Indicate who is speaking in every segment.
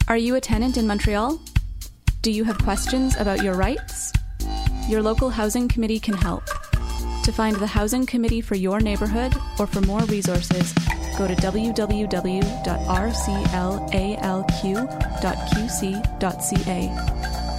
Speaker 1: Are you a tenant in Montreal? Do you have questions about your rights? Your local housing committee can help. To find the housing committee for your neighborhood or for more resources, go to www.rclalq.qc.ca.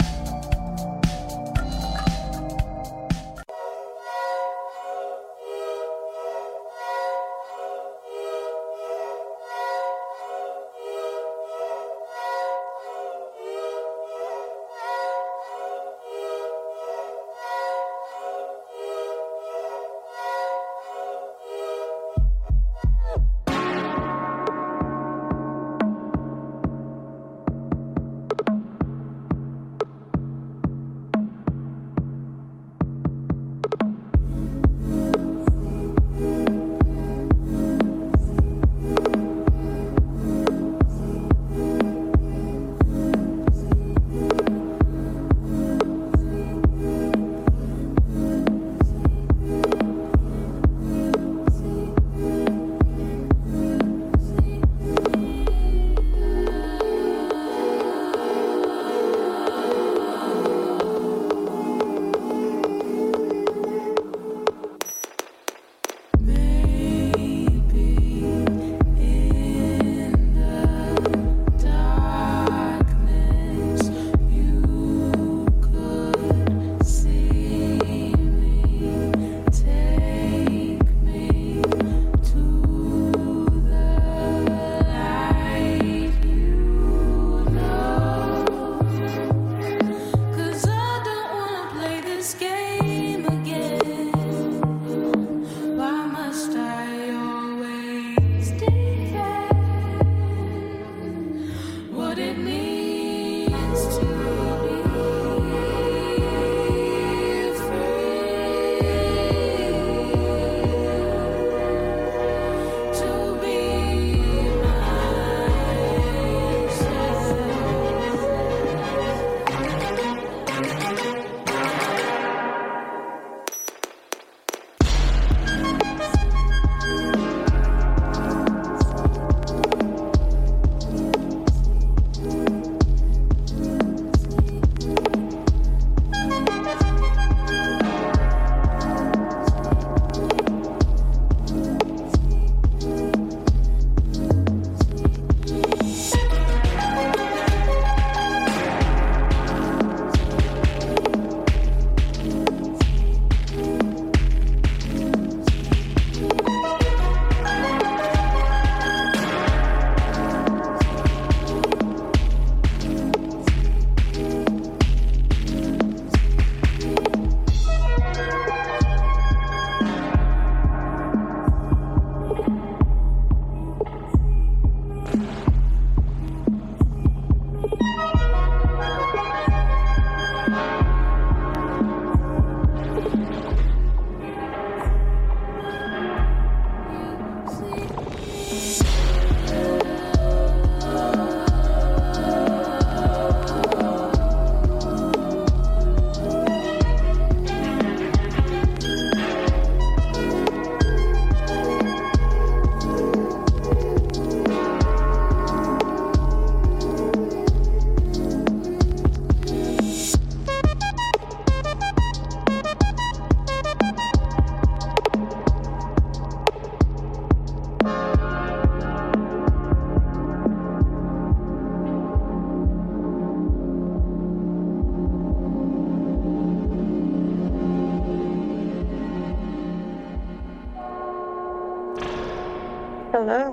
Speaker 2: Hello.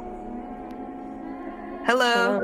Speaker 3: Hello.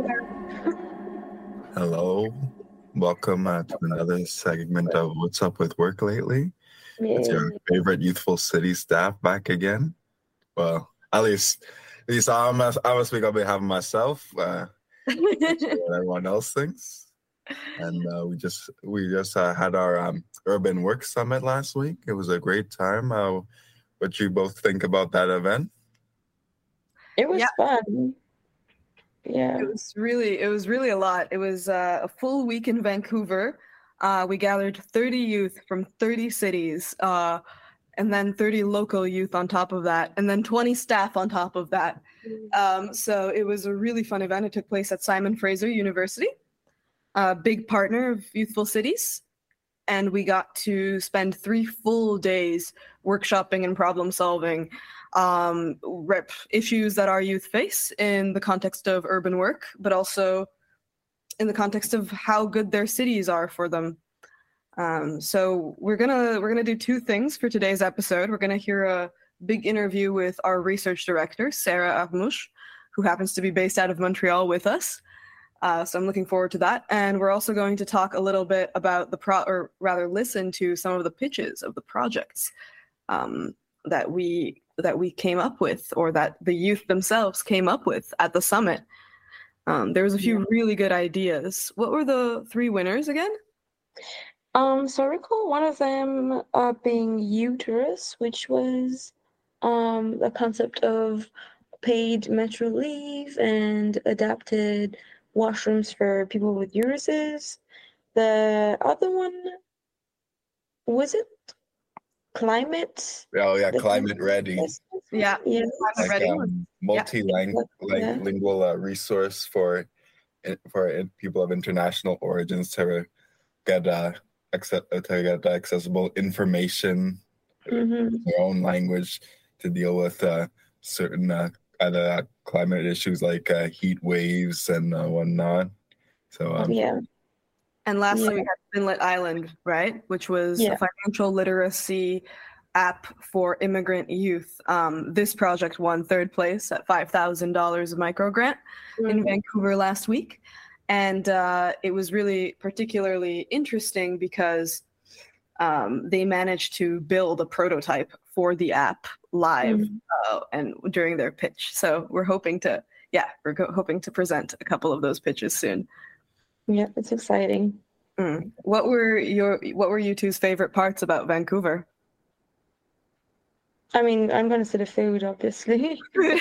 Speaker 4: Hello. Welcome to another segment of What's Up with Work Lately. It's your favorite youthful city staff back again. Well, at least I must speak on behalf of myself. What everyone else thinks. And we just had our Urban Work Summit last week. It was a great time. What you both think about that event?
Speaker 2: It was fun. Yeah.
Speaker 3: It was really a lot. It was a full week in Vancouver. We gathered 30 youth from 30 cities, and then 30 local youth on top of that, and then 20 staff on top of that. So it was a really fun event. It took place at Simon Fraser University. a big partner of Youthful Cities, and we got to spend 3 full days workshopping and problem solving issues that our youth face in the context of urban work, but also in the context of how good their cities are for them. So we're gonna do 2 things for today's episode. We're gonna hear a big interview with our research director, Sarah Armouche, who happens to be based out of Montreal with us. So I'm looking forward to that. And we're also going to talk a little bit about listen to some of the pitches of the projects that we came up with, or that the youth themselves came up with at the summit. There was a few really good ideas. What were the 3 winners again?
Speaker 2: So I recall one of them being Uterus, which was the concept of paid menstrual leave and adapted washrooms for people with uteruses. The other one, was it climate?
Speaker 4: Oh yeah, climate ready.
Speaker 3: Yeah,
Speaker 4: like
Speaker 3: ready.
Speaker 4: Multilingual resource for people of international origins to get accessible information in their own language to deal with certain other climate issues like heat waves and whatnot. So
Speaker 3: And lastly, we had Finlet Island, right, which was a financial literacy app for immigrant youth. This project won 3rd place at $5,000 micro grant in Vancouver last week. And it was really particularly interesting because they managed to build a prototype for the app live and during their pitch. So we're hoping to present a couple of those pitches soon.
Speaker 2: Yeah, it's exciting.
Speaker 3: What were you two's favorite parts about Vancouver?
Speaker 2: I mean, I'm going to say the food, obviously.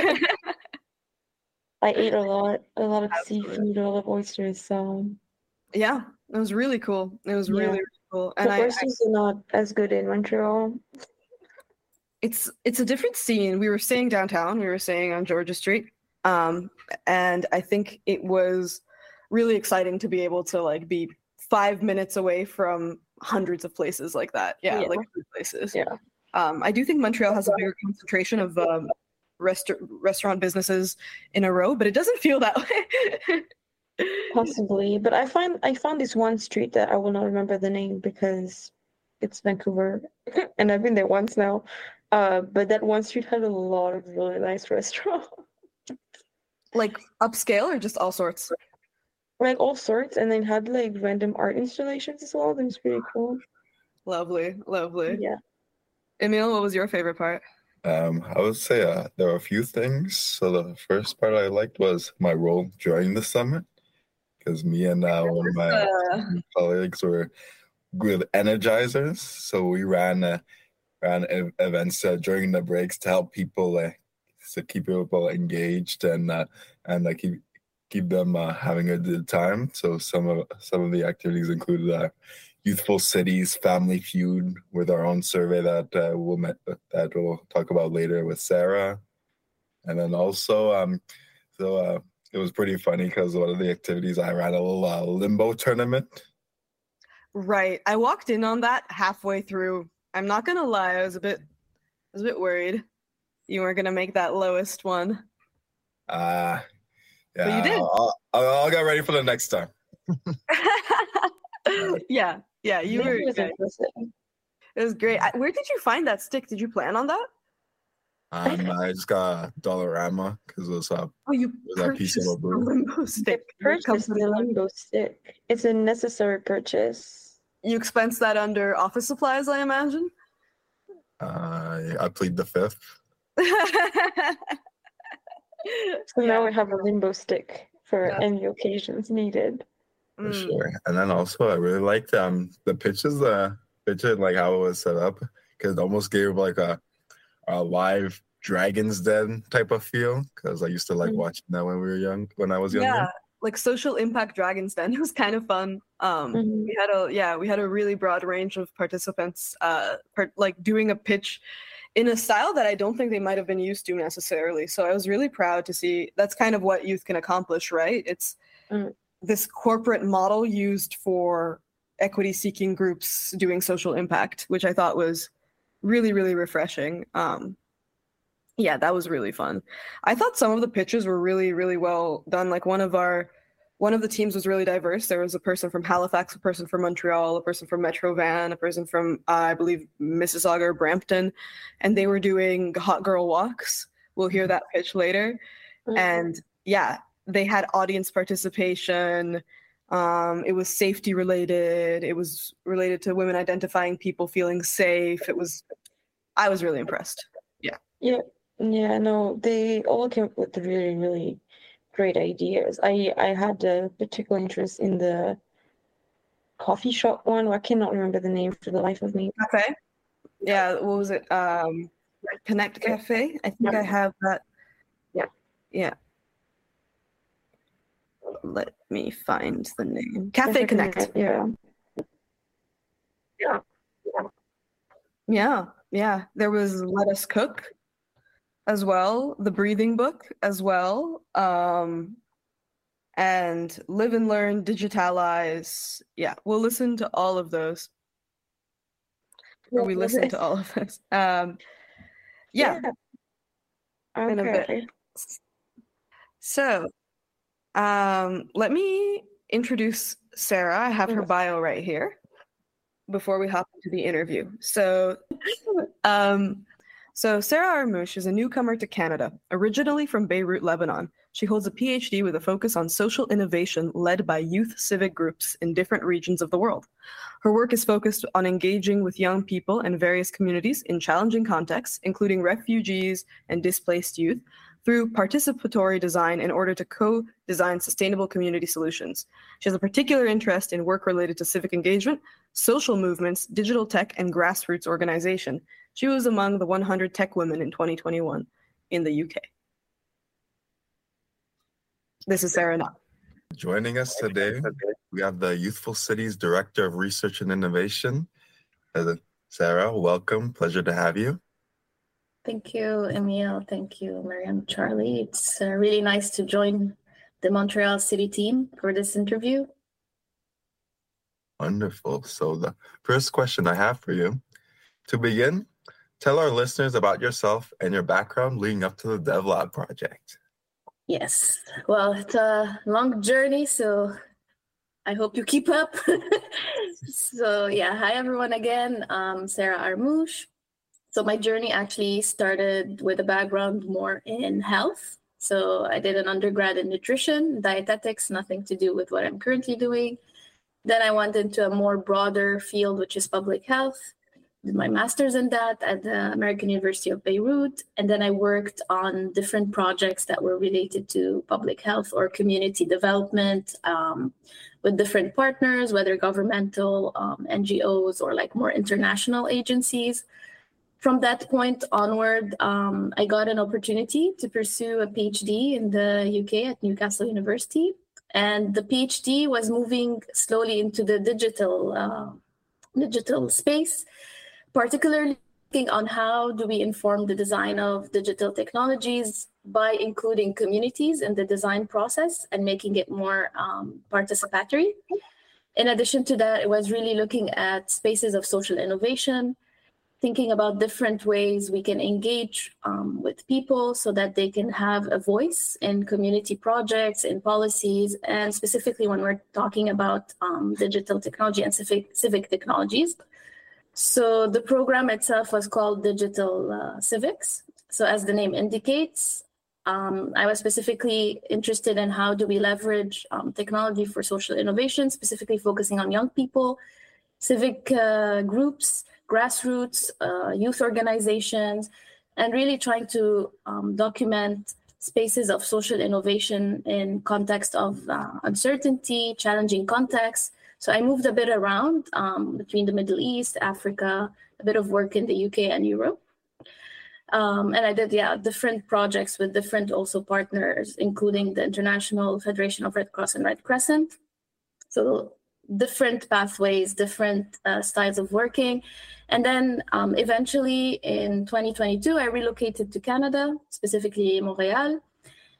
Speaker 2: I ate a lot of seafood, a lot of oysters. So
Speaker 3: yeah, it was really cool. It was really, really cool. And
Speaker 2: the oysters are not as good in Montreal.
Speaker 3: It's a different scene. We were staying downtown. We were staying on Georgia Street, and I think it was really exciting to be able to like be 5 minutes away from hundreds of places like that. Like food places. I do think Montreal has a bigger concentration of restaurant businesses in a row, but it doesn't feel that way.
Speaker 2: Possibly, but I found this one street that I will not remember the name because it's Vancouver, and I've been there once now. But that one street had a lot of really nice restaurants.
Speaker 3: Like upscale or just all sorts?
Speaker 2: Like all sorts, and then had like random art installations as well. That was pretty cool.
Speaker 3: Lovely.
Speaker 2: Yeah.
Speaker 3: Emil, what was your favorite part?
Speaker 4: I would say there were a few things. So the first part I liked was my role during the summit, because me and one of my colleagues were good energizers. So we ran events during the breaks to help people to keep people engaged and keep them having a good time. So some of the activities included Youthful Cities, Family Feud, with our own survey that we'll talk about later with Sarah, and then also it was pretty funny because one of the activities I ran a little limbo tournament.
Speaker 3: Right, I walked in on that halfway through. I'm not gonna lie, I was a bit worried you weren't gonna make that lowest one.
Speaker 4: Yeah,
Speaker 3: but you did.
Speaker 4: I'll get ready for the next time.
Speaker 3: Yeah, you were. It was great. Where did you find that stick? Did you plan on that?
Speaker 4: I just got a Dollarama because it was a piece of a
Speaker 3: limbo stick.
Speaker 2: Purchased the limbo stick. It's a necessary purchase.
Speaker 3: You expense that under office supplies, I imagine.
Speaker 4: I plead the fifth.
Speaker 2: So now we have a limbo stick for any occasions needed.
Speaker 4: For sure. And then also I really liked the pitches, like how it was set up, because it almost gave like a live Dragon's Den type of feel, because I used to like watching that when I was younger.
Speaker 3: Yeah, like social impact Dragon's Den. It was kind of fun. We had a really broad range of participants like doing a pitch in a style that I don't think they might have been used to necessarily. So I was really proud to see that's kind of what youth can accomplish, right? It's this corporate model used for equity-seeking groups doing social impact, which I thought was really, really refreshing. Yeah, that was really fun. I thought some of the pitches were really, really well done. Like one of the teams was really diverse. There was a person from Halifax, a person from Montreal, a person from Metro Van, a person from, I believe, Mississauga or Brampton, and they were doing hot girl walks. We'll hear that pitch later. And yeah, they had audience participation. It was safety related. It was related to women identifying people feeling safe. I was really impressed.
Speaker 2: Yeah, no, they all came up with really, really great ideas. I had a particular interest in the coffee shop one. I cannot remember the name for the life of me.
Speaker 3: Cafe? Yeah, what was it? Connect Cafe? I think I have that. Yeah. Let me find the name. Cafe Connect. Yeah. There was Let Us Cook as well, the breathing book as well, and Live and Learn, Digitalize. Yeah, we'll listen to all of those. Or we listen to all of those. Yeah. In a bit. So, let me introduce Sarah. I have her bio right here before we hop into the interview. So Sarah Armouche is a newcomer to Canada, originally from Beirut, Lebanon. She holds a PhD with a focus on social innovation led by youth civic groups in different regions of the world. Her work is focused on engaging with young people and various communities in challenging contexts, including refugees and displaced youth, through participatory design in order to co-design sustainable community solutions. She has a particular interest in work related to civic engagement, social movements, digital tech, and grassroots organization. She was among the 100 tech women in 2021 in the UK. This is Sarah now.
Speaker 4: Joining us today, we have the Youthful Cities Director of Research and Innovation. Sarah, welcome. Pleasure to have you.
Speaker 5: Thank you, Emile. Thank you, Mariam, Charlie. It's really nice to join the Montreal City team for this interview.
Speaker 4: Wonderful. So the first question I have for you, to begin, tell our listeners about yourself and your background leading up to the DevLab project.
Speaker 5: Yes. Well, it's a long journey, so I hope you keep up. So yeah, hi everyone again. Sarah Armouche. So my journey actually started with a background more in health. So I did an undergrad in nutrition, dietetics, nothing to do with what I'm currently doing. Then I went into a more broader field, which is public health. Did my master's in that at the American University of Beirut. And then I worked on different projects that were related to public health or community development with different partners, whether governmental, NGOs, or like more international agencies. From that point onward, I got an opportunity to pursue a PhD in the UK at Newcastle University. And the PhD was moving slowly into the digital space, particularly looking on how do we inform the design of digital technologies by including communities in the design process and making it more participatory. In addition to that, it was really looking at spaces of social innovation, thinking about different ways we can engage with people so that they can have a voice in community projects, in policies, and specifically when we're talking about digital technology and civic technologies. So the program itself was called Digital Civics. So as the name indicates, I was specifically interested in how do we leverage technology for social innovation, specifically focusing on young people, civic groups, grassroots, youth organizations, and really trying to document spaces of social innovation in context of uncertainty, challenging contexts. So I moved a bit around between the Middle East, Africa, a bit of work in the UK and Europe. And I did, different projects with different also partners, including the International Federation of Red Cross and Red Crescent. So different pathways, different styles of working. And then eventually in 2022, I relocated to Canada, specifically Montreal.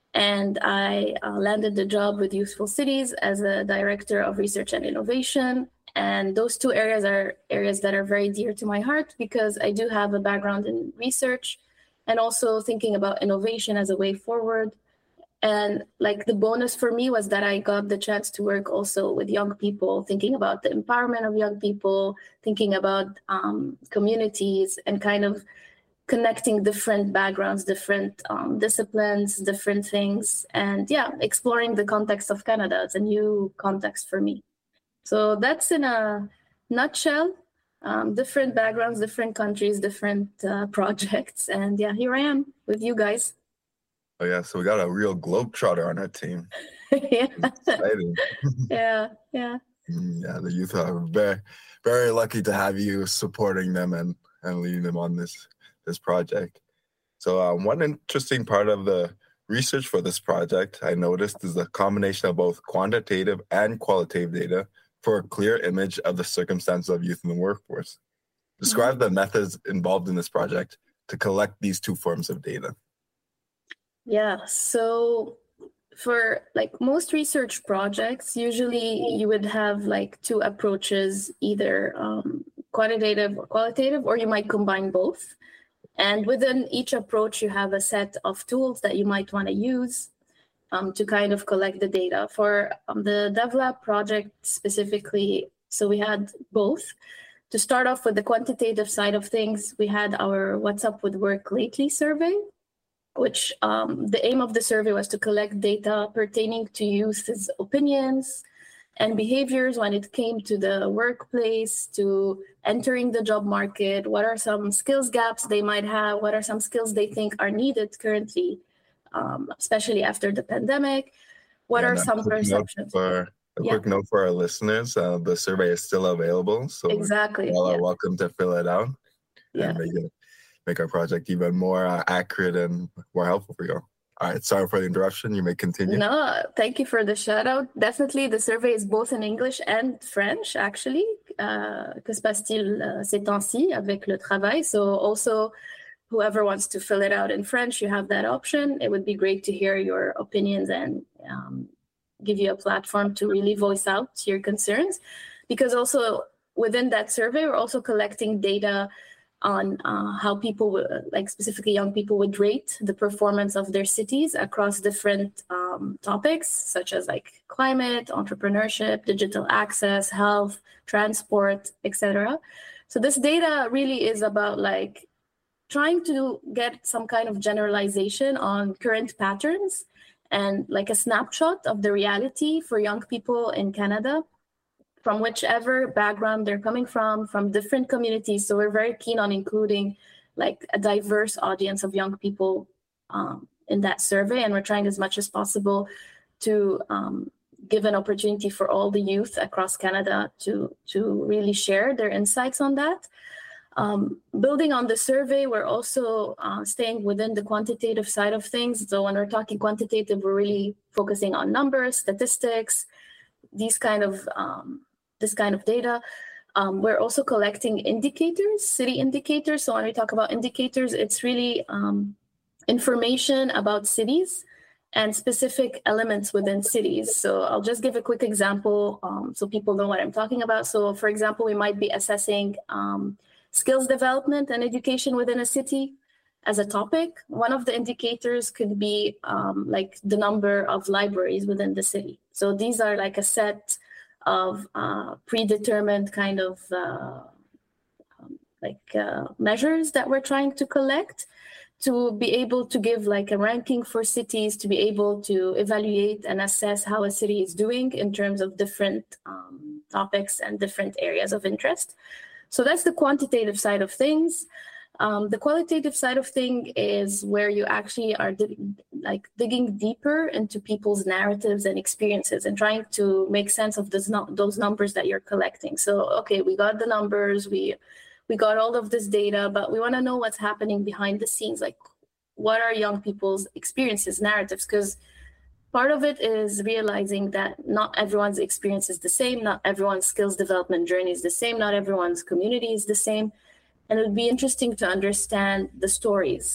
Speaker 5: And I landed the job with Youthful Cities as a director of research and innovation. And those two areas are areas that are very dear to my heart because I do have a background in research and also thinking about innovation as a way forward. And like the bonus for me was that I got the chance to work also with young people, thinking about the empowerment of young people, thinking about communities and kind of connecting different backgrounds, different disciplines, different things. And yeah, exploring the context of Canada. It's a new context for me. So that's in a nutshell, different backgrounds, different countries, different projects. And yeah, here I am with you guys.
Speaker 4: Oh yeah, so we got a real globetrotter on our team.
Speaker 5: Yeah.
Speaker 4: Exciting.
Speaker 5: Yeah.
Speaker 4: Yeah, the youth are very, very lucky to have you supporting them and leading them on this project. So one interesting part of the research for this project I noticed is the combination of both quantitative and qualitative data for a clear image of the circumstances of youth in the workforce. Describe the methods involved in this project to collect these two forms of data.
Speaker 5: Yeah, so for like most research projects, usually you would have like two approaches, either quantitative or qualitative, or you might combine both. And within each approach, you have a set of tools that you might want to use to kind of collect the data. For the DevLab project specifically, so we had both. To start off with the quantitative side of things, we had our What's Up with Work Lately survey, which the aim of the survey was to collect data pertaining to youth's opinions and behaviors when it came to the workplace, to entering the job market. What are some skills gaps they might have? What are some skills they think are needed currently, especially after the pandemic? What are some perceptions?
Speaker 4: Quick note for our listeners, the survey is still available. So
Speaker 5: exactly.
Speaker 4: You all are welcome to fill it out and make our project even more accurate and more helpful for you. All right, sorry for the interruption. You may continue.
Speaker 5: No, thank you for the shout out. Definitely, the survey is both in English and French, actually. Que se passe-t-il ces temps-ci avec le travail? So also, whoever wants to fill it out in French, you have that option. It would be great to hear your opinions and give you a platform to really voice out your concerns. Because also within that survey, we're also collecting data on how people, like specifically young people, would rate the performance of their cities across different topics, such as like climate, entrepreneurship, digital access, health, transport, etc. So this data really is about like trying to get some kind of generalization on current patterns and like a snapshot of the reality for young people in Canada, from whichever background they're coming from different communities. So we're very keen on including like a diverse audience of young people in that survey. And we're trying as much as possible to give an opportunity for all the youth across Canada to really share their insights on that. Building on the survey, we're also staying within the quantitative side of things. So when we're talking quantitative, we're really focusing on numbers, statistics, this kind of data. We're also collecting indicators, city indicators. So when we talk about indicators, it's really information about cities and specific elements within cities. So I'll just give a quick example so people know what I'm talking about. So for example, we might be assessing skills development and education within a city as a topic. One of the indicators could be like the number of libraries within the city. So these are like a set of predetermined kind of measures that we're trying to collect to be able to give like a ranking for cities, to be able to evaluate and assess how a city is doing in terms of different topics and different areas of interest. So that's the quantitative side of things. The qualitative side of things is where you actually are digging deeper into people's narratives and experiences and trying to make sense of those numbers that you're collecting. So, okay, we got the numbers, we got all of this data, but we want to know what's happening behind the scenes. Like, what are young people's experiences, narratives? Because part of it is realizing that not everyone's experience is the same, not everyone's skills development journey is the same, not everyone's community is the same. And it would be interesting to understand the stories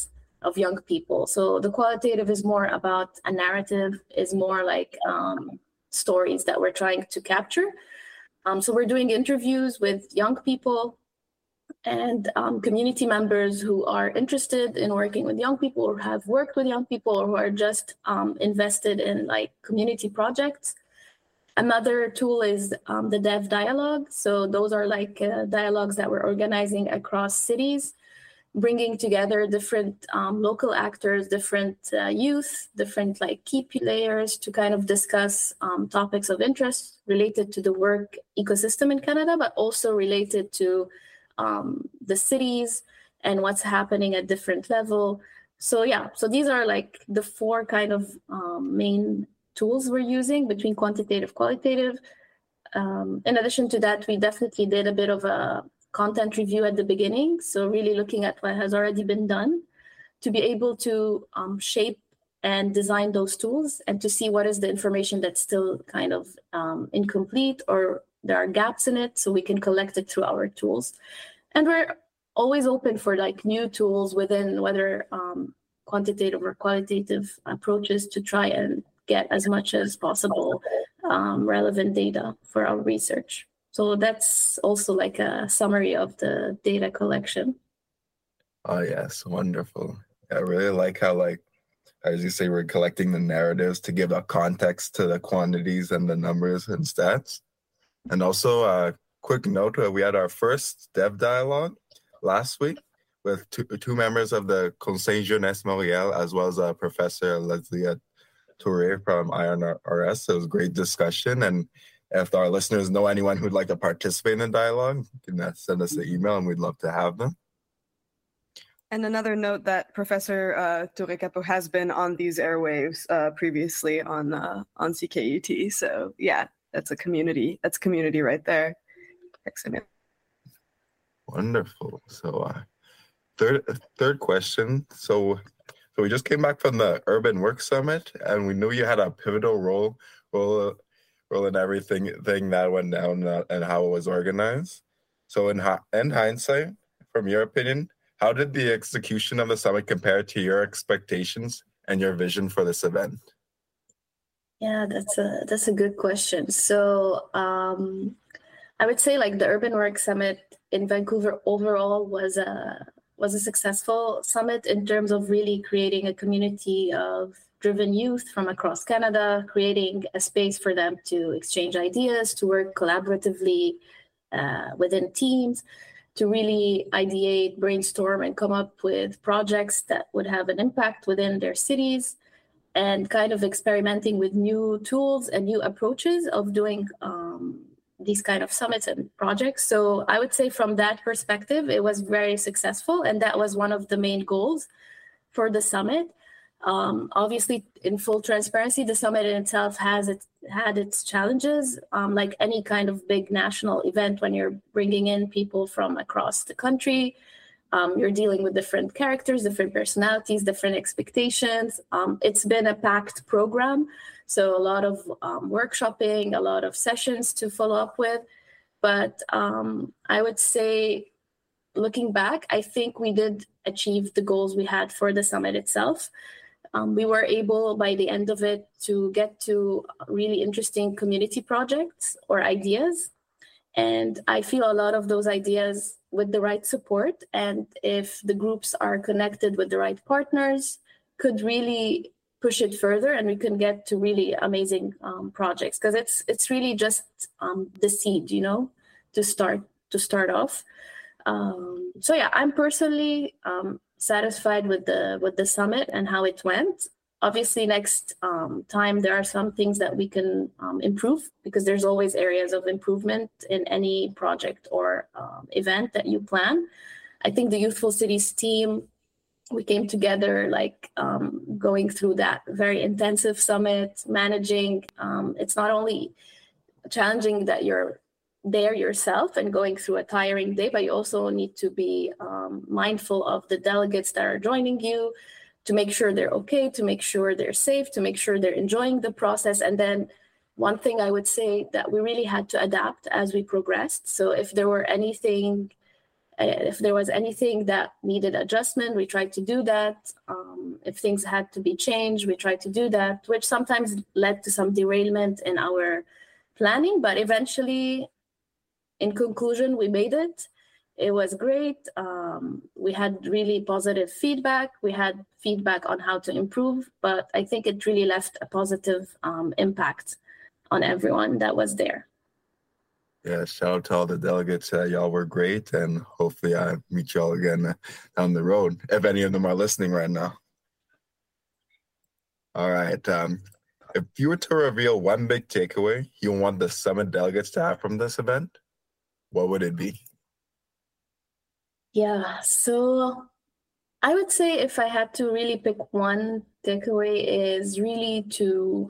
Speaker 5: of young people. So the qualitative is more about a narrative, is more like stories that we're trying to capture. So we're doing interviews with young people and community members who are interested in working with young people or have worked with young people or who are just invested in like community projects. Another tool is the Dev Dialogue. So those are like dialogues that we're organizing across cities, bringing together different local actors, different youth, different like key players to kind of discuss topics of interest related to the work ecosystem in Canada, but also related to the cities and what's happening at different level. So yeah, so these are like the four kind of main tools we're using between quantitative, qualitative. In addition to that, we definitely did a bit of a content review at the beginning. So really looking at what has already been done to be able to shape and design those tools and to see what is the information that's still kind of incomplete or there are gaps in it, so we can collect it through our tools. And we're always open for like new tools within whether quantitative or qualitative approaches to try and get as much as possible relevant data for our research. So that's also like a summary of the data collection.
Speaker 4: Oh yes, wonderful. I really like how, like, as you say, we're collecting the narratives to give a context to the quantities and the numbers and stats. And also, a quick note, we had our first Dev Dialogue last week with two members of the Conseil Jeunesse Montréal, as well as Professor Leslie Touré from INRS. It was a great discussion. And if our listeners know anyone who'd like to participate in the dialogue, you can send us an email and we'd love to have them.
Speaker 3: And another note that Professor Touré-Capot has been on these airwaves previously on CKUT. So yeah, that's a community. That's community right there. Excellent.
Speaker 4: Wonderful. So third question. So we just came back from the Urban Work Summit, and we knew you had a pivotal role in everything that went down and how it was organized. So in hindsight, from your opinion, how did the execution of the summit compare to your expectations and your vision for this event?
Speaker 5: Yeah, that's a good question. So I would say like the Urban Work Summit in Vancouver overall was a successful summit in terms of really creating a community of driven youth from across Canada, creating a space for them to exchange ideas, to work collaboratively within teams, to really ideate, brainstorm, and come up with projects that would have an impact within their cities, and kind of experimenting with new tools and new approaches of doing these kind of summits and projects. So I would say from that perspective, it was very successful. And that was one of the main goals for the summit. Obviously, in full transparency, the summit in itself had its challenges, like any kind of big national event. When you're bringing in people from across the country, you're dealing with different characters, different personalities, different expectations. It's been a packed program, so a lot of workshopping, a lot of sessions to follow up with. But I would say, looking back, I think we did achieve the goals we had for the summit itself. We were able, by the end of it, to get to really interesting community projects or ideas. And I feel a lot of those ideas, with the right support, and if the groups are connected with the right partners, could really push it further, and we can get to really amazing projects. Because it's really just the seed, to start off. So yeah, I'm personally satisfied with the summit and how it went. Obviously, next time there are some things that we can improve, because there's always areas of improvement in any project or event that you plan. I think the Youthful Cities team, we came together like going through that very intensive summit, managing. It's not only challenging that you're there yourself and going through a tiring day, but you also need to be mindful of the delegates that are joining you, to make sure they're okay, to make sure they're safe, to make sure they're enjoying the process. And then one thing I would say that we really had to adapt as we progressed. So if there were anything If there was anything that needed adjustment, we tried to do that. If things had to be changed, we tried to do that, which sometimes led to some derailment in our planning. But eventually, in conclusion, we made it. It was great. We had really positive feedback. We had feedback on how to improve, but I think it really left a positive impact on everyone that was there.
Speaker 4: Yeah, shout out to all the delegates. Y'all were great, and hopefully I meet y'all again down the road, if any of them are listening right now. All right. If you were to reveal one big takeaway you want the summit delegates to have from this event, what would it be?
Speaker 5: Yeah, so I would say if I had to really pick one takeaway is really to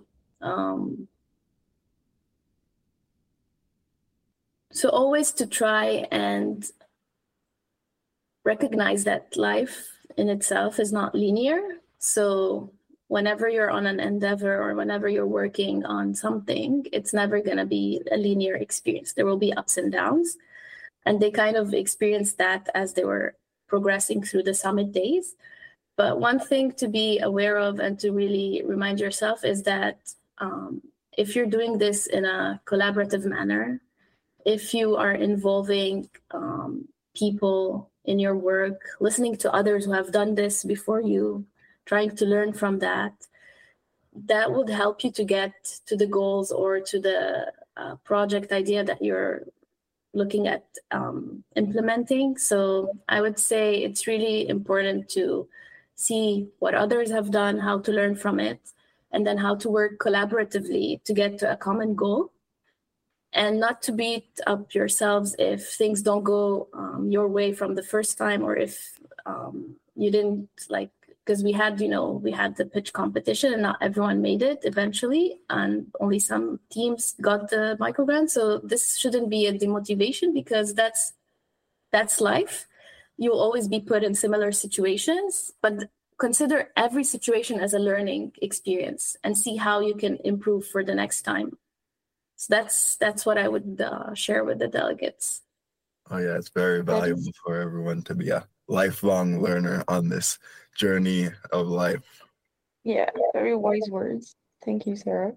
Speaker 5: so always to try and recognize that life in itself is not linear. So whenever you're on an endeavor or whenever you're working on something, it's never going to be a linear experience. There will be ups and downs. And they kind of experienced that as they were progressing through the summit days. But one thing to be aware of and to really remind yourself is that if you're doing this in a collaborative manner, if you are involving people in your work, listening to others who have done this before you, trying to learn from that, that would help you to get to the goals or to the project idea that you're looking at implementing. So I would say it's really important to see what others have done, how to learn from it, and then how to work collaboratively to get to a common goal. And not to beat up yourselves if things don't go your way from the first time, or if you didn't because we had the pitch competition and not everyone made it eventually, and only some teams got the microgrant. So this shouldn't be a demotivation, because that's life. You'll always be put in similar situations, but consider every situation as a learning experience and see how you can improve for the next time. So that's what I would share with the delegates.
Speaker 4: Oh yeah, it's very valuable for everyone to be a lifelong learner on this journey of life.
Speaker 2: Yeah, very wise words. Thank you, Sarah.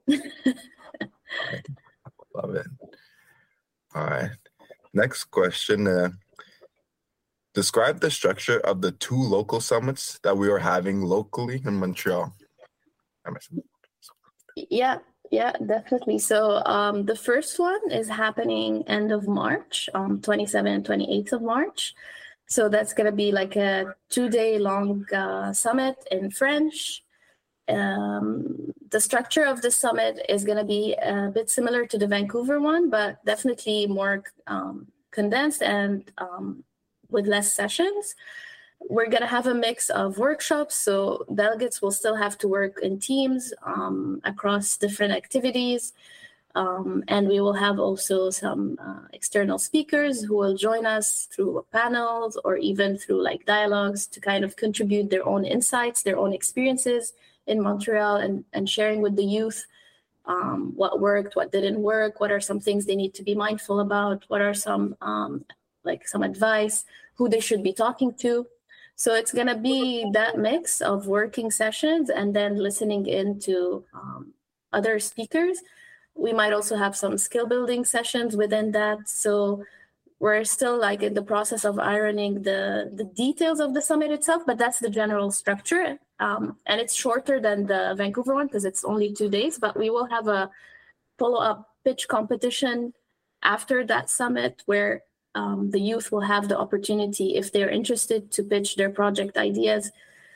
Speaker 4: Love it. All right. Next question. Describe the structure of the 2 local summits that we are having locally in Montreal.
Speaker 5: Yeah, definitely. So the first one is happening end of March, 27th and 28th of March. So that's going to be like a 2-day long summit in French. The structure of the summit is going to be a bit similar to the Vancouver one, but definitely more condensed and with less sessions. We're going to have a mix of workshops, so delegates will still have to work in teams across different activities. And we will have also some external speakers who will join us through panels or even through dialogues to kind of contribute their own insights, their own experiences in Montreal, and sharing with the youth what worked, what didn't work, what are some things they need to be mindful about, what are some some advice, who they should be talking to. So it's going to be that mix of working sessions and then listening into other speakers. We might also have some skill building sessions within that. So we're still in the process of ironing the details of the summit itself, but that's the general structure. And it's shorter than the Vancouver one because it's only 2 days, but we will have a follow-up pitch competition after that summit where the youth will have the opportunity, if they're interested, to pitch their project ideas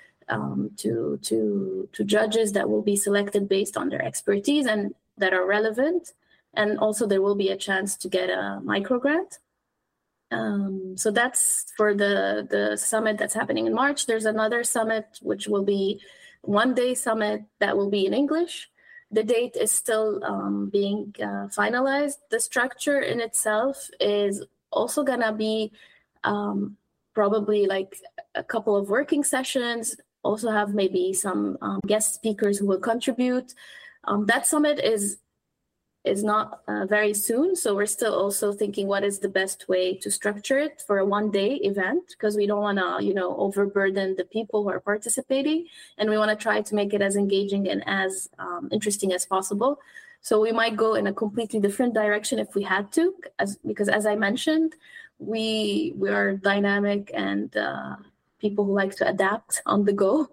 Speaker 5: to judges that will be selected based on their expertise and that are relevant. And also there will be a chance to get a microgrant. So that's for the summit that's happening in March. There's another summit, which will be 1-day summit that will be in English. The date is still being finalized. The structure in itself is also gonna be probably a couple of working sessions, also have maybe some guest speakers who will contribute. That summit is is not very soon. So we're still also thinking what is the best way to structure it for a one-day event, because we don't want to, overburden the people who are participating, and we want to try to make it as engaging and as interesting as possible. So we might go in a completely different direction if we had to, because as I mentioned, we are dynamic and people who like to adapt on the go.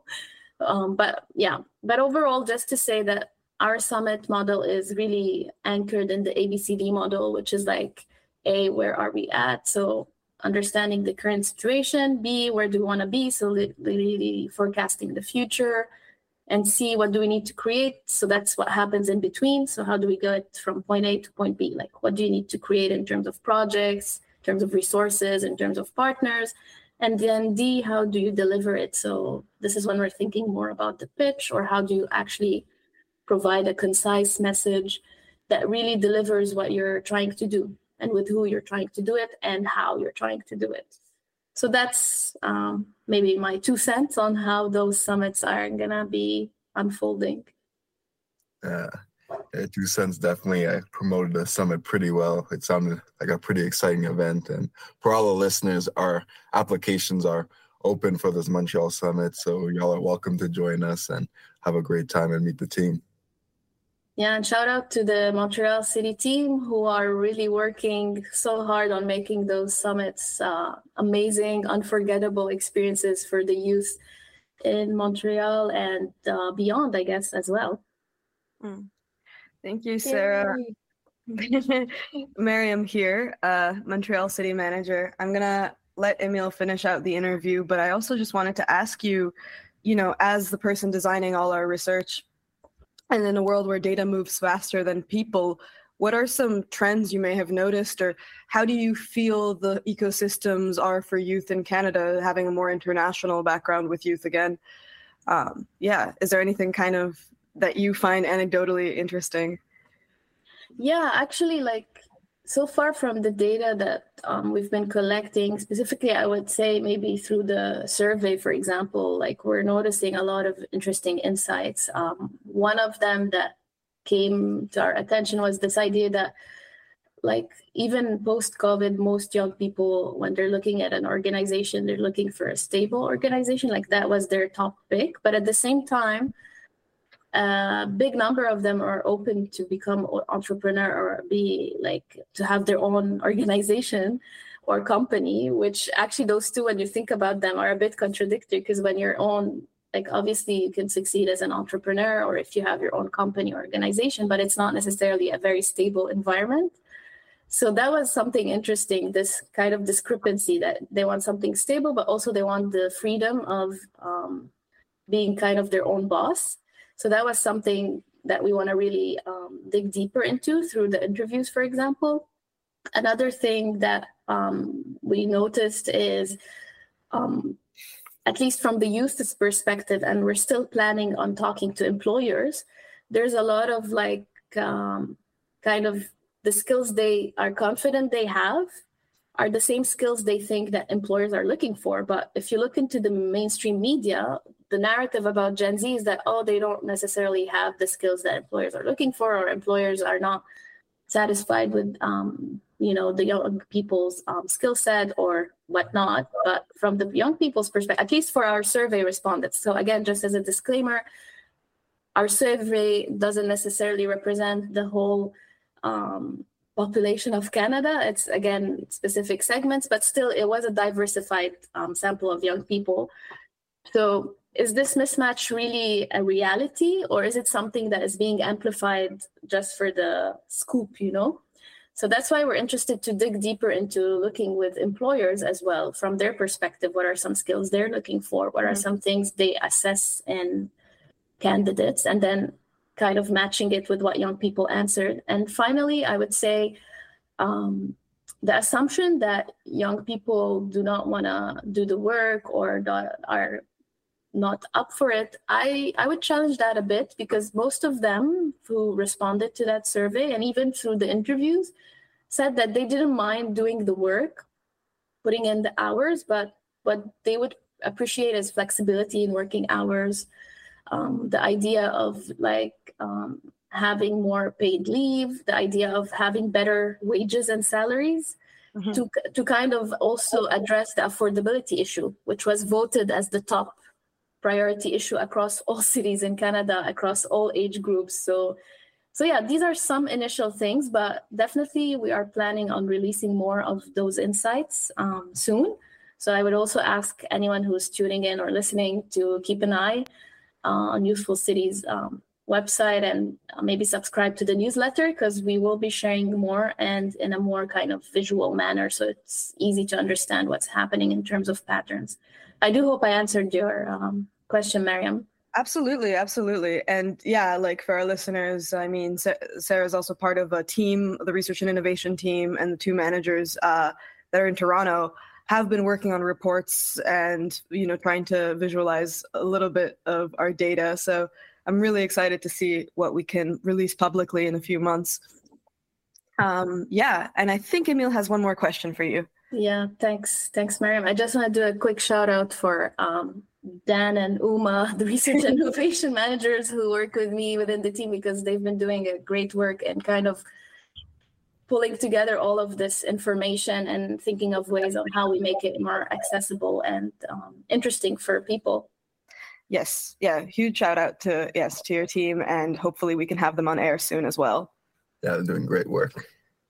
Speaker 5: But overall, just to say that our summit model is really anchored in the ABCD model, which is like, A, where are we at? So understanding the current situation. B, where do we want to be? So really forecasting the future. And C, what do we need to create? So that's what happens in between. So how do we get from point A to point B? Like, what do you need to create in terms of projects, in terms of resources, in terms of partners? And then D, how do you deliver it? So this is when we're thinking more about the pitch, or how do you actually provide a concise message that really delivers what you're trying to do, and with who you're trying to do it, and how you're trying to do it. So that's maybe my 2 cents on how those summits are going to be unfolding.
Speaker 4: 2 cents, definitely. I promoted the summit pretty well. It sounded like a pretty exciting event. And for all the listeners, our applications are open for this Montreal Summit. So y'all are welcome to join us and have a great time and meet the team.
Speaker 5: Yeah, and shout out to the Montreal City team, who are really working so hard on making those summits amazing, unforgettable experiences for the youth in Montreal and beyond, I guess, as well.
Speaker 3: Thank you, Sarah. Miriam here, Montreal City Manager. I'm going to let Emile finish out the interview, but I also just wanted to ask you, as the person designing all our research, and in a world where data moves faster than people, what are some trends you may have noticed, or how do you feel the ecosystems are for youth in Canada, having a more international background with youth again? Is there anything kind of that you find anecdotally interesting?
Speaker 5: Yeah, actually, so far from the data that we've been collecting, specifically, I would say maybe through the survey, for example, we're noticing a lot of interesting insights. One of them that came to our attention was this idea that, even post-COVID, most young people, when they're looking at an organization, they're looking for a stable organization. That was their top pick. But at the same time, a big number of them are open to become entrepreneur or to have their own organization or company, which actually those two, when you think about them, are a bit contradictory, because when you're own, obviously you can succeed as an entrepreneur or if you have your own company or organization, but it's not necessarily a very stable environment. So that was something interesting, this kind of discrepancy that they want something stable, but also they want the freedom of being kind of their own boss. So that was something that we want to really dig deeper into through the interviews, for example. Another thing that we noticed is, at least from the youth's perspective, and we're still planning on talking to employers, there's a lot of kind of the skills they are confident they have are the same skills they think that employers are looking for. But if you look into the mainstream media, the narrative about Gen Z is that, they don't necessarily have the skills that employers are looking for, or employers are not satisfied with, the young people's skill set or whatnot. But from the young people's perspective, at least for our survey respondents. So again, just as a disclaimer, our survey doesn't necessarily represent the whole population of Canada. It's, again, specific segments, but still it was a diversified sample of young people. So is this mismatch really a reality, or is it something that is being amplified just for the scoop, So that's why we're interested to dig deeper into looking with employers as well, from their perspective. What are some skills they're looking for? What are some things they assess in candidates? And then kind of matching it with what young people answered. And finally, I would say the assumption that young people do not want to do the work or are not up for it, I would challenge that a bit, because most of them who responded to that survey, and even through the interviews, said that they didn't mind doing the work, putting in the hours, but what they would appreciate is flexibility in working hours, the idea of having more paid leave, the idea of having better wages and salaries, to kind of also address the affordability issue, which was voted as the top priority issue across all cities in Canada, across all age groups. So yeah, these are some initial things, but definitely we are planning on releasing more of those insights soon. So I would also ask anyone who's tuning in or listening to keep an eye on Youthful Cities website and maybe subscribe to the newsletter, because we will be sharing more and in a more kind of visual manner, so it's easy to understand what's happening in terms of patterns. I do hope I answered your question, Mariam.
Speaker 3: Absolutely. And yeah, like for our listeners, I mean, Sarah's also part of a team, the research and innovation team, and the two managers that are in Toronto have been working on reports and, trying to visualize a little bit of our data. So I'm really excited to see what we can release publicly in a few months. Yeah, and I think Emile has one more question for you.
Speaker 5: Yeah, thanks, Mariam. I just want to do a quick shout out for Dan and Uma, the research and innovation managers who work with me within the team, because they've been doing a great work and kind of pulling together all of this information and thinking of ways on how we make it more accessible and interesting for people.
Speaker 3: Yes. Yeah. Huge shout out to your team, and hopefully we can have them on air soon as well.
Speaker 4: Yeah, they're doing great work.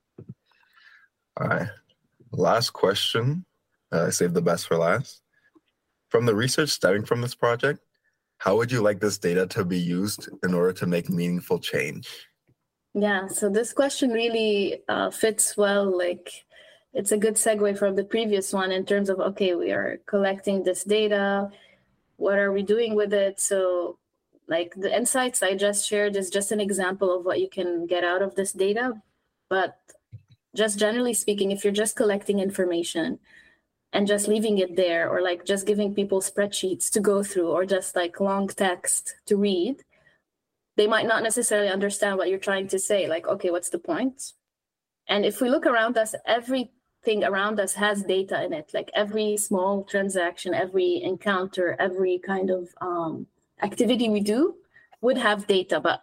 Speaker 4: All right. Last question. I saved the best for last. From the research stemming from this project, how would you like this data to be used in order to make meaningful change?
Speaker 5: Yeah, so this question really fits well. Like, it's a good segue from the previous one in terms of, okay, we are collecting this data. What are we doing with it? So, like, the insights I just shared is just an example of what you can get out of this data. But just generally speaking, if you're just collecting information and just leaving it there, or like just giving people spreadsheets to go through, or just like long text to read, they might not necessarily understand what you're trying to say. Like, okay, what's the point? And if we look around us, everything around us has data in it. Like every small transaction, every encounter, every kind of activity we do would have data, but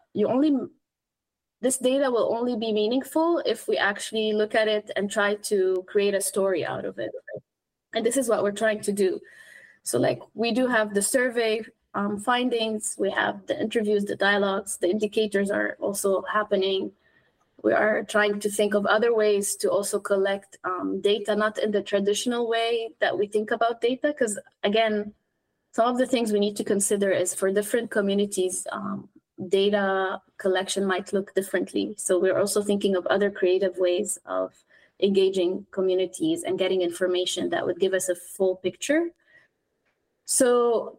Speaker 5: this data will only be meaningful if we actually look at it and try to create a story out of it. And this is what we're trying to do. So like, we do have the survey findings, we have the interviews, the dialogues, the indicators are also happening. We are trying to think of other ways to also collect data, not in the traditional way that we think about data, because again, some of the things we need to consider is for different communities, data collection might look differently. So we're also thinking of other creative ways of engaging communities and getting information that would give us a full picture. So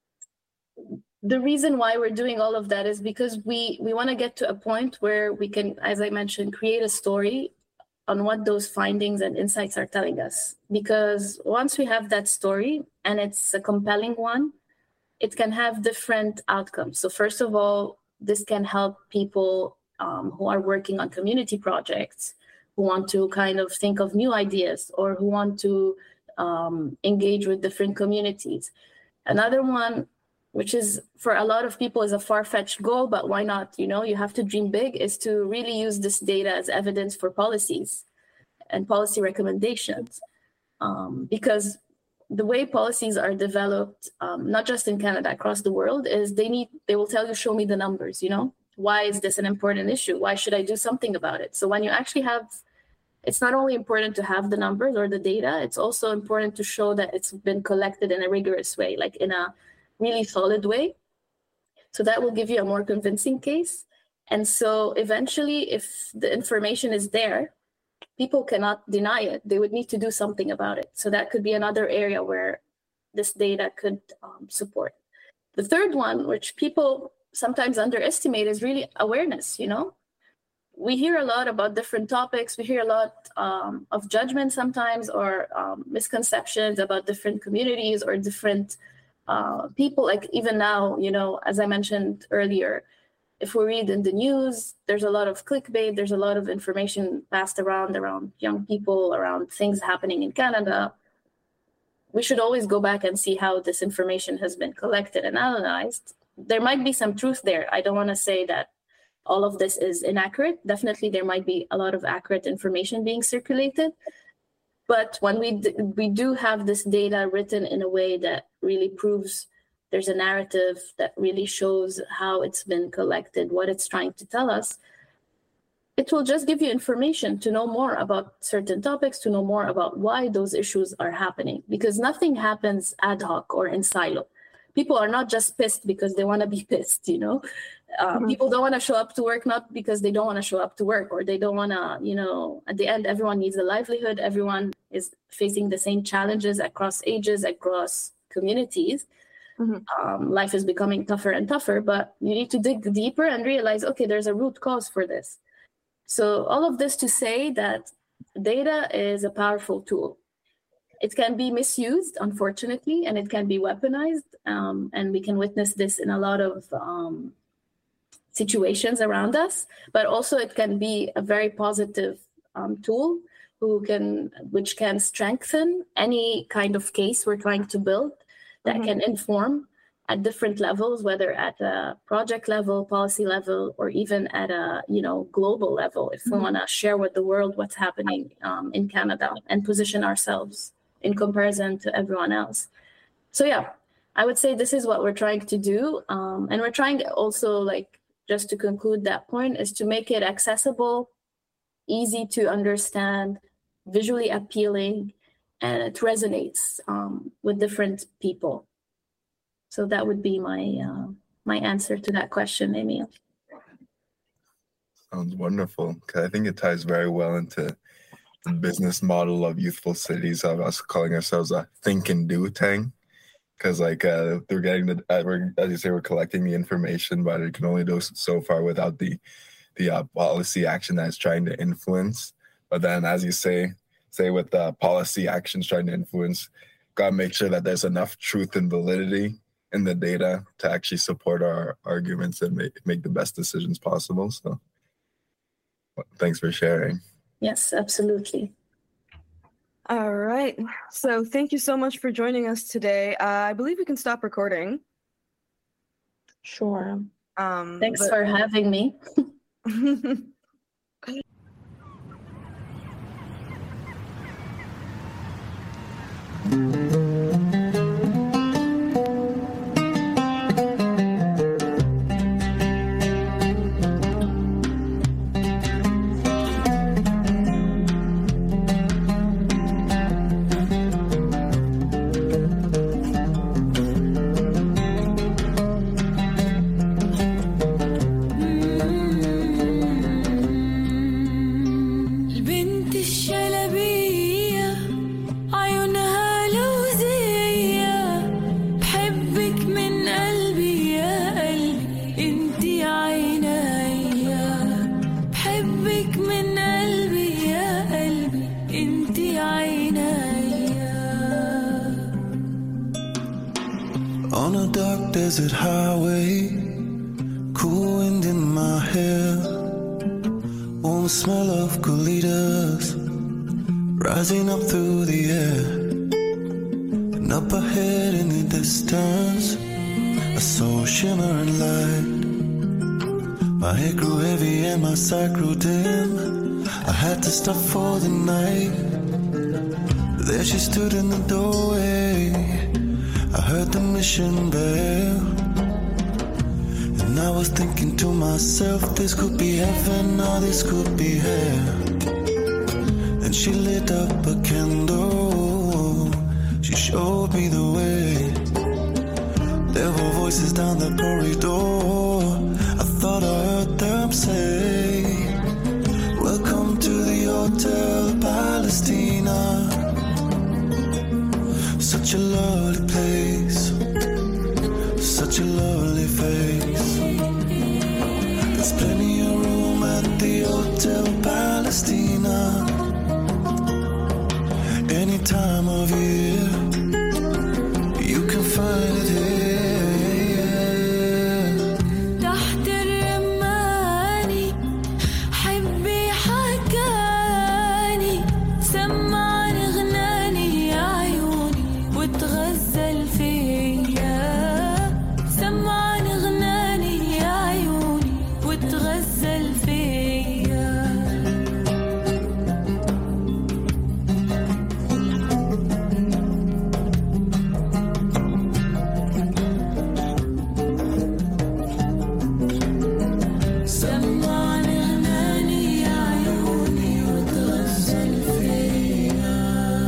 Speaker 5: the reason why we're doing all of that is because we want to get to a point where we can, as I mentioned, create a story on what those findings and insights are telling us. Because once we have that story and it's a compelling one, it can have different outcomes. So first of all, this can help people who are working on community projects, who want to kind of think of new ideas, or who want to engage with different communities. Another one, which is for a lot of people is a far-fetched goal, but why not? You have to dream big, is to really use this data as evidence for policies and policy recommendations. Because the way policies are developed, not just in Canada, across the world, is they will tell you, show me the numbers, why is this an important issue? Why should I do something about it? So when you actually it's not only important to have the numbers or the data, it's also important to show that it's been collected in a rigorous way, like in a really solid way. So that will give you a more convincing case. And so eventually, if the information is there, people cannot deny it. They would need to do something about it. So that could be another area where this data could support. The third one, which people sometimes underestimate, is really awareness, We hear a lot about different topics. We hear a lot of judgment sometimes, or misconceptions about different communities or different people. Like even now, as I mentioned earlier, if we read in the news, there's a lot of clickbait. There's a lot of information passed around young people, around things happening in Canada. We should always go back and see how this information has been collected and analyzed. There might be some truth there. I don't want to say that all of this is inaccurate. Definitely, there might be a lot of accurate information being circulated. But when we do have this data written in a way that really proves there's a narrative that really shows how it's been collected, what it's trying to tell us, it will just give you information to know more about certain topics, to know more about why those issues are happening, because nothing happens ad hoc or in silo. People are not just pissed because they want to be pissed, you know. People don't want to show up to work not because they don't want to show up to work, or they don't want to, you know, at the end, everyone needs a livelihood. Everyone is facing the same challenges across ages, across communities. Life is becoming tougher and tougher, but you need to dig deeper and realize, okay, there's a root cause for this. So all of this to say that data is a powerful tool. It can be misused, unfortunately, and it can be weaponized. And we can witness this in a lot of situations around us. But also it can be a very positive tool which can strengthen any kind of case we're trying to build that can inform at different levels, whether at a project level, policy level, or even at a global level, if we want to share with the world what's happening in Canada and position ourselves in comparison to everyone else. So yeah, I would say this is what we're trying to do. And we're trying also, like, just to conclude that point, is to make it accessible, easy to understand, visually appealing, and it resonates with different people. So that would be my answer to that question, Emil.
Speaker 4: Sounds wonderful. Because I think it ties very well into the business model of Youthful Cities, of us calling ourselves a think and do thing. Because they're getting as you say, we're collecting the information, but it can only go so far without the policy action that's trying to influence. But then, as you say with the policy actions trying to influence, gotta make sure that there's enough truth and validity in the data to actually support our arguments and make the best decisions possible. So thanks for sharing.
Speaker 5: Yes, absolutely.
Speaker 3: All right. So thank you so much for joining us today. I believe we can stop recording.
Speaker 2: Sure.
Speaker 5: Thanks for having me.
Speaker 6: On a dark desert highway, cool wind in my hair, warm smell of colitas rising up through the air. And up ahead in the distance, I saw a shimmering light. My head grew heavy and my sight grew dim. I had to stop for the night. There she stood in the doorway. I heard the mission bell, and I was thinking to myself, this could be heaven or this could be hell. And she lit up a candle, she showed me the way. There were voices down the corridor, I thought I heard them say, welcome to the Hotel Palestina. Such a lovely place, such a lovely face. There's plenty of room at the Hotel Palestina. Any time of year, you can find it here.
Speaker 7: تحت الرماني حبي حكاني سمعني غناني يا عيوني وتغزل فيا سمعني غناني يا عيوني وتغزل سمعني غناني يا عيوني وتغزل فيا.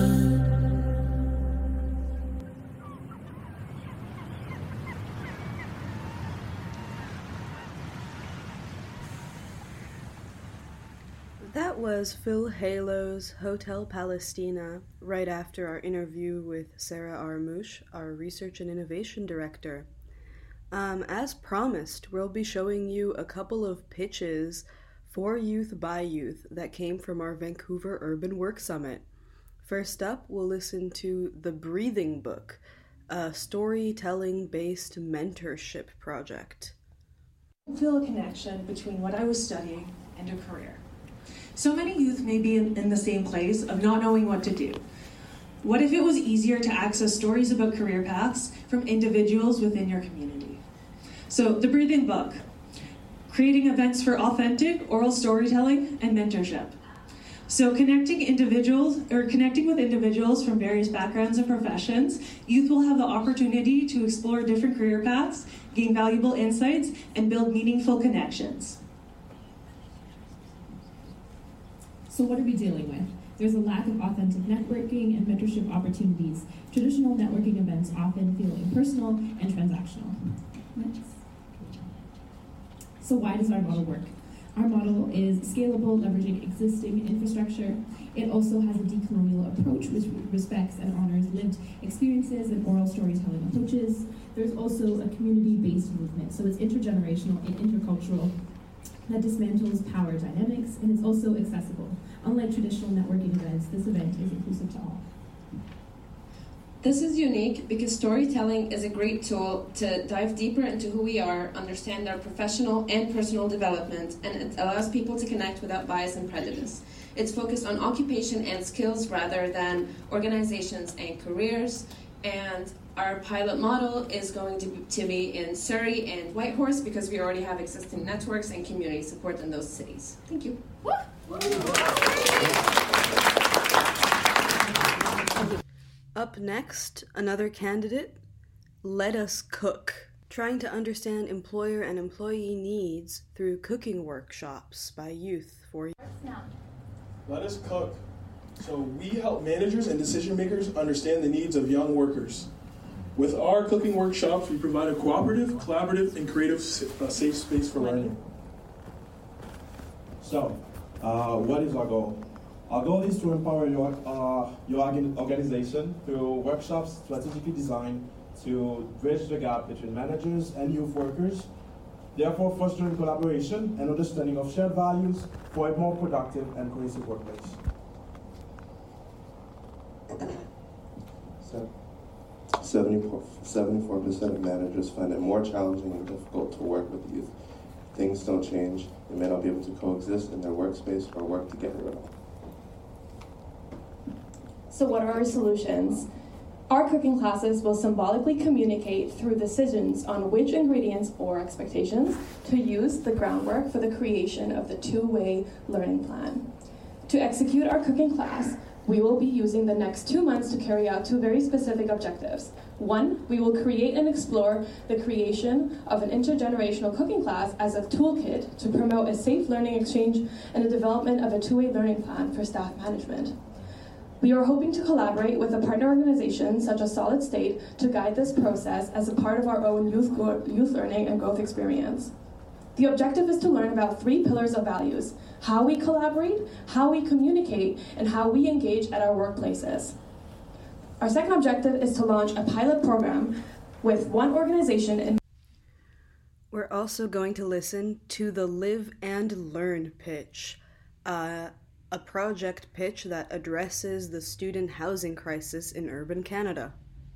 Speaker 3: That was Phil Halo's Hotel Palestina, right after our interview with Sarah Armouche, our Research and Innovation Director. As promised, we'll be showing you a couple of pitches for youth by youth that came from our Vancouver Urban Work Summit. First up, we'll listen to The Breathing Book, a storytelling-based mentorship project.
Speaker 8: I feel a connection between what I was studying and a career. So many youth may be in the same place of not knowing what to do. What if it was easier to access stories about career paths from individuals within your community? So, The Breathing Book, creating events for authentic oral storytelling and mentorship. So connecting with individuals from various backgrounds and professions, youth will have the opportunity to explore different career paths, gain valuable insights, and build meaningful connections.
Speaker 9: So what are we dealing with? There's a lack of authentic networking and mentorship opportunities. Traditional networking events often feel impersonal and transactional. Next. So why does our model work? Our model is scalable, leveraging existing infrastructure. It also has a decolonial approach which respects and honors lived experiences and oral storytelling approaches. There's also a community-based movement, so it's intergenerational and intercultural that dismantles power dynamics, and it's also accessible. Unlike traditional networking events, this event is inclusive to all.
Speaker 10: This is unique because storytelling is a great tool to dive deeper into who we are, understand our professional and personal development, and it allows people to connect without bias and prejudice. It's focused on occupation and skills rather than organizations and careers, and our pilot model is going to be in Surrey and Whitehorse because we already have existing networks and community support in those cities. Thank you.
Speaker 3: Up next, another candidate, Let Us Cook, trying to understand employer and employee needs through cooking workshops by youth for youth.
Speaker 11: Let Us Cook. So we help managers and decision makers understand the needs of young workers. With our cooking workshops, we provide a cooperative, collaborative, and creative safe space for learning.
Speaker 12: So, what is our goal? Our goal is to empower your organization through workshops strategically designed to bridge the gap between managers and youth workers, therefore fostering collaboration and understanding of shared values for a more productive and cohesive workplace.
Speaker 13: So, 74% of managers find it more challenging and difficult to work with youth. Things don't change. They may not be able to coexist in their workspace or work together at all.
Speaker 14: So what are our solutions? Our cooking classes will symbolically communicate through decisions on which ingredients or expectations to use the groundwork for the creation of the two-way learning plan. To execute our cooking class, we will be using the next 2 months to carry out two very specific objectives. One, we will create and explore the creation of an intergenerational cooking class as a toolkit to promote a safe learning exchange and the development of a two-way learning plan for staff management. We are hoping to collaborate with a partner organization such as Solid State to guide this process as a part of our own youth learning and growth experience. The objective is to learn about 3 pillars of values: how we collaborate, how we communicate, and how we engage at our workplaces. Our second objective is to launch a pilot program with one organization in.
Speaker 3: We're also going to listen to the Live and Learn pitch, a project pitch that addresses the student housing crisis in urban Canada.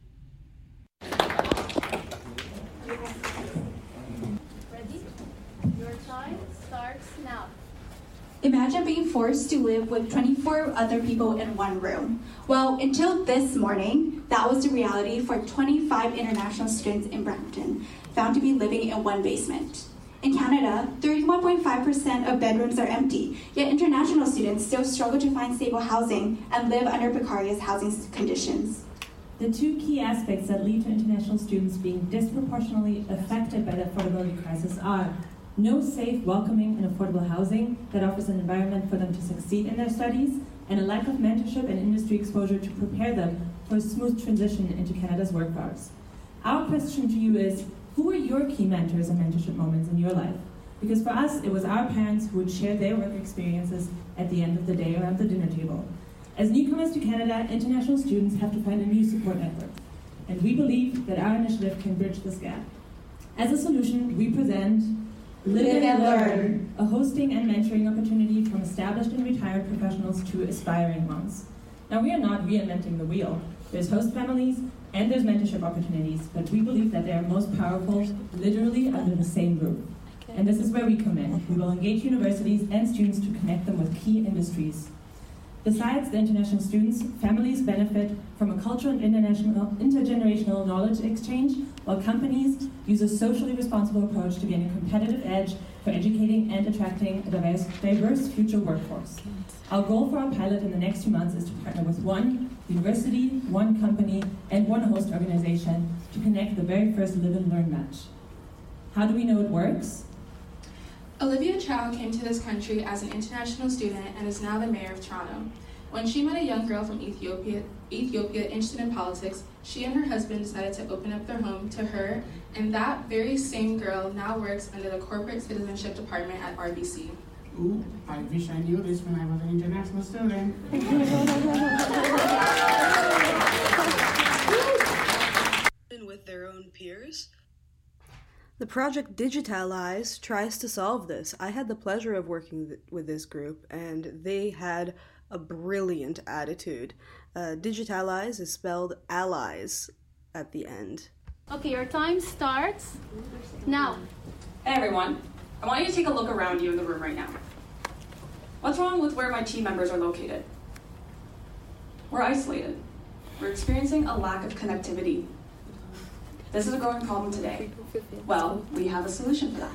Speaker 15: Ready? Your time starts now.
Speaker 16: Imagine being forced to live with 24 other people in one room. Well, until this morning, that was the reality for 25 international students in Brampton, found to be living in one basement. In Canada, 31.5% of bedrooms are empty, yet international students still struggle to find stable housing and live under precarious housing conditions.
Speaker 17: The 2 key aspects that lead to international students being disproportionately affected by the affordability crisis are no safe, welcoming, and affordable housing that offers an environment for them to succeed in their studies, and a lack of mentorship and industry exposure to prepare them for a smooth transition into Canada's workforce. Our question to you is, who are your key mentors and mentorship moments in your life? Because for us, it was our parents who would share their work experiences at the end of the day around the dinner table. As newcomers to Canada, international students have to find a new support network, and we believe that our initiative can bridge this gap. As a solution, we present Live and Learn, a hosting and mentoring opportunity from established and retired professionals to aspiring ones. Now, we are not reinventing the wheel. There's host families and there's mentorship opportunities, but we believe that they are most powerful literally under the same roof. And this is where we come in. We will engage universities and students to connect them with key industries. Besides the international students, families benefit from a cultural and intergenerational knowledge exchange, while companies use a socially responsible approach to gain a competitive edge for educating and attracting a diverse future workforce. Our goal for our pilot in the next 2 months is to partner with one university, one company, and one host organization to connect the very first Live and Learn match. How do we know it works?
Speaker 18: Olivia Chow came to this country as an international student and is now the mayor of Toronto. When she met a young girl from Ethiopia interested in politics, she and her husband decided to open up their home to her, and that very same girl now works under the corporate citizenship department at RBC.
Speaker 19: Ooh, I wish I knew this when I was an international student.
Speaker 3: With their own peers. The project Digitalize tries to solve this. I had the pleasure of working with this group, and they had a brilliant attitude. Digitalize is spelled allies at the end.
Speaker 15: Okay, your time starts now.
Speaker 20: Hey everyone, I want you to take a look around you in the room right now. What's wrong with where my team members are located? We're isolated. We're experiencing a lack of connectivity. This is a growing problem today. Well, we have a solution for that.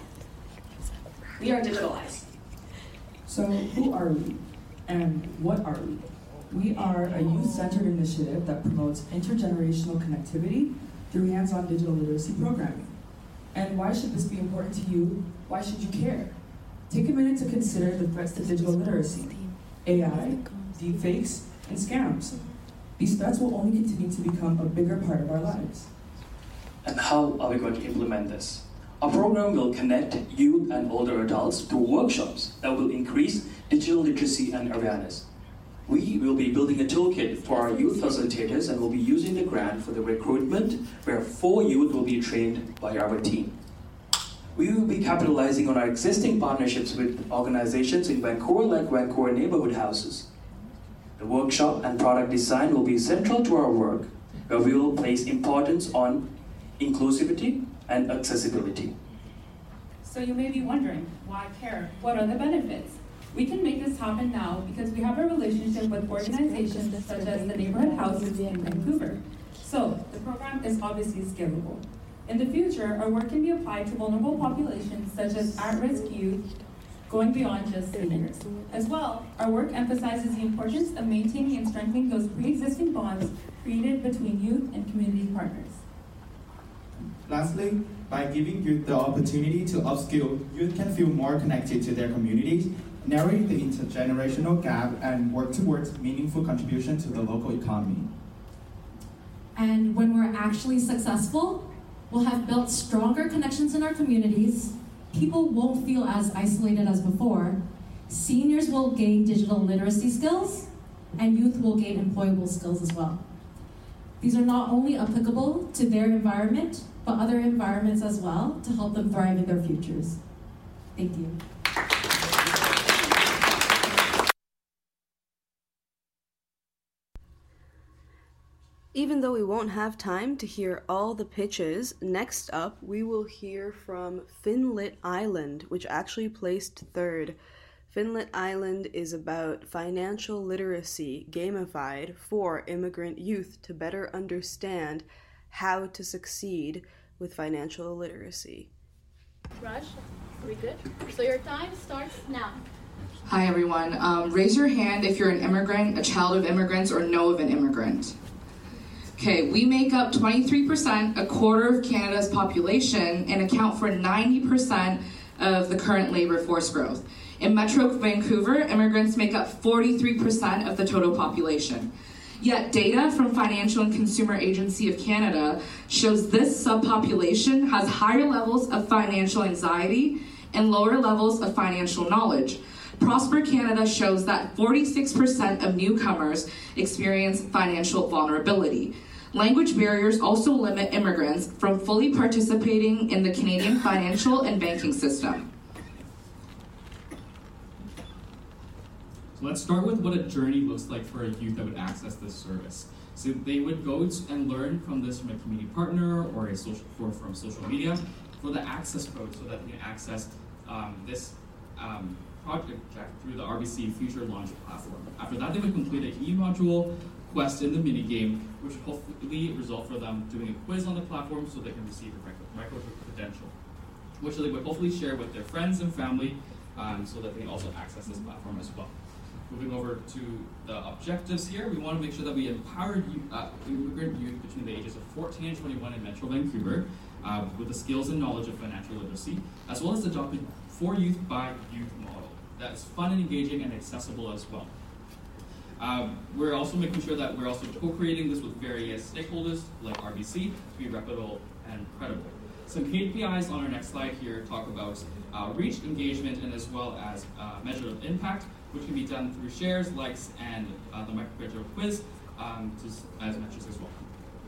Speaker 20: We are Digitalize.
Speaker 21: So who are we? And what are we? We are a youth-centered initiative that promotes intergenerational connectivity through hands-on digital literacy programming. And why should this be important to you? Why should you care? Take a minute to consider the threats to digital literacy: AI, deepfakes, and scams. These threats will only continue to become a bigger part of our lives.
Speaker 22: And how are we going to implement this? Our program will connect youth and older adults through workshops that will increase digital literacy and awareness. We will be building a toolkit for our youth facilitators and will be using the grant for the recruitment, where 4 youth will be trained by our team. We will be capitalizing on our existing partnerships with organizations in Vancouver, like Vancouver Neighborhood Houses. The workshop and product design will be central to our work, where we will place importance on inclusivity and accessibility.
Speaker 23: So you may be wondering, why care? What are the benefits? We can make this happen now because we have a relationship with organizations such as the Neighborhood Houses in Vancouver. So the program is obviously scalable. In the future, our work can be applied to vulnerable populations such as at-risk youth, going beyond just seniors. As well, our work emphasizes the importance of maintaining and strengthening those pre-existing bonds created between youth and community partners.
Speaker 24: Lastly, by giving youth the opportunity to upskill, youth can feel more connected to their communities, narrowing the intergenerational gap, and work towards meaningful contribution to the local economy.
Speaker 25: And when we're actually successful, we'll have built stronger connections in our communities, people won't feel as isolated as before, seniors will gain digital literacy skills, and youth will gain employable skills as well. These are not only applicable to their environment, but other environments as well to help them thrive in their futures. Thank you.
Speaker 3: Even though we won't have time to hear all the pitches, next up we will hear from Finlit Island, which actually placed 3rd. Finlit Island is about financial literacy gamified for immigrant youth to better understand how to succeed with financial literacy.
Speaker 15: Raj, are we good? So your time starts now.
Speaker 26: Hi everyone. Raise your hand if you're an immigrant, a child of immigrants, or know of an immigrant. Okay, we make up 23%, a quarter of Canada's population, and account for 90% of the current labor force growth. In Metro Vancouver, immigrants make up 43% of the total population. Yet data from Financial and Consumer Agency of Canada shows this subpopulation has higher levels of financial anxiety and lower levels of financial knowledge. Prosper Canada shows that 46% of newcomers experience financial vulnerability. Language barriers also limit immigrants from fully participating in the Canadian financial and banking system.
Speaker 1: So let's start with what a journey looks like for a youth that would access this service. So they would go and learn from this from a community partner or from social media for the access code so that they can access this project through the RBC Future Launch platform. After that, they would complete an e-module quest in the minigame, which would hopefully result for them doing a quiz on the platform so they can receive a micro-credential, which they would hopefully share with their friends and family so that they can also access this platform as well. Moving over to the objectives here, we want to make sure that we empower immigrant youth between the ages of 14 and 21 in Metro Vancouver with the skills and knowledge of financial literacy, as well as adopting for youth by youth model that is fun and engaging and accessible as well. We're also making sure that we're also co-creating this with various stakeholders like RBC to be reputable and credible. Some KPIs on our next slide here talk about reach, engagement, and as well as measure of impact, which can be done through shares, likes, and the micro-credential quiz as metrics as well.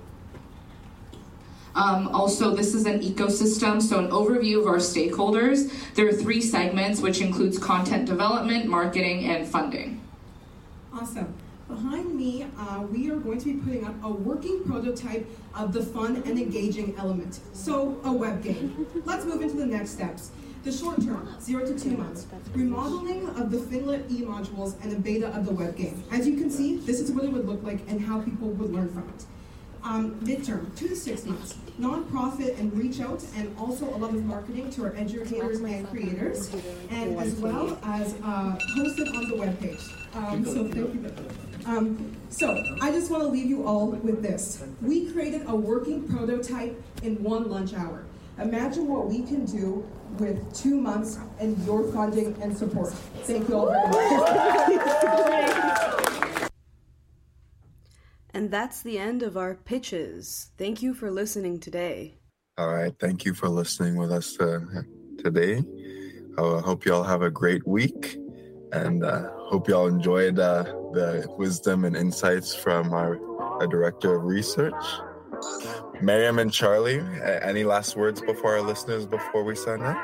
Speaker 26: Also, this is an ecosystem, so an overview of our stakeholders. There are 3 segments, which includes content development, marketing, and funding.
Speaker 2: Awesome. Behind me, we are going to be putting up a working prototype of the fun and engaging element, so a web game. Let's move into the next steps. The short term, 0 to 2 months, remodeling of the Finlit e-modules and a beta of the web game. As you can see, this is what it would look like and how people would learn from it. Midterm, 2 to 6 months, nonprofit and reach out, and also a lot of marketing to our educators and creators, and as well as posted on the webpage. So thank you. So I just want to leave you all with this. We created a working prototype in 1 lunch hour. Imagine what we can do with 2 months and your funding and support. Thank you all very much.
Speaker 3: And that's the end of our pitches. Thank you for listening today.
Speaker 4: All right. Thank you for listening with us today. I hope you all have a great week, and hope you all enjoyed the wisdom and insights from our Director of Research. Miriam and Charlie, any last words before our listeners before we sign up?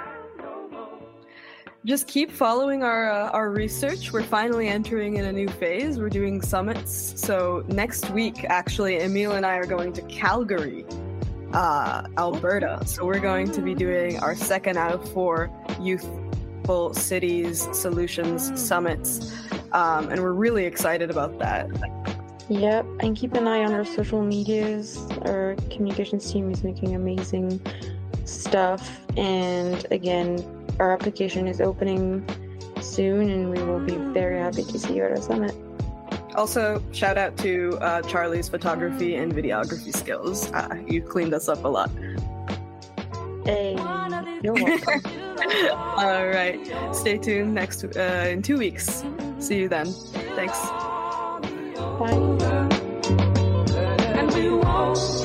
Speaker 3: Just keep following our research. We're finally entering in a new phase. We're doing summits. So next week, actually, Emile and I are going to Calgary, Alberta. So we're going to be doing our 2nd out of 4 Youthful Cities Solutions Summits. And we're really excited about that.
Speaker 5: Yep, and keep an eye on our social medias. Our communications team is making amazing stuff. And again, our application is opening soon, and we will be very happy to see you at our summit.
Speaker 3: Also, shout out to Charlie's photography and videography skills. You cleaned us up a lot.
Speaker 5: Hey, you're welcome.
Speaker 3: All right, stay tuned in 2 weeks. See you then. Thanks.
Speaker 5: Bye.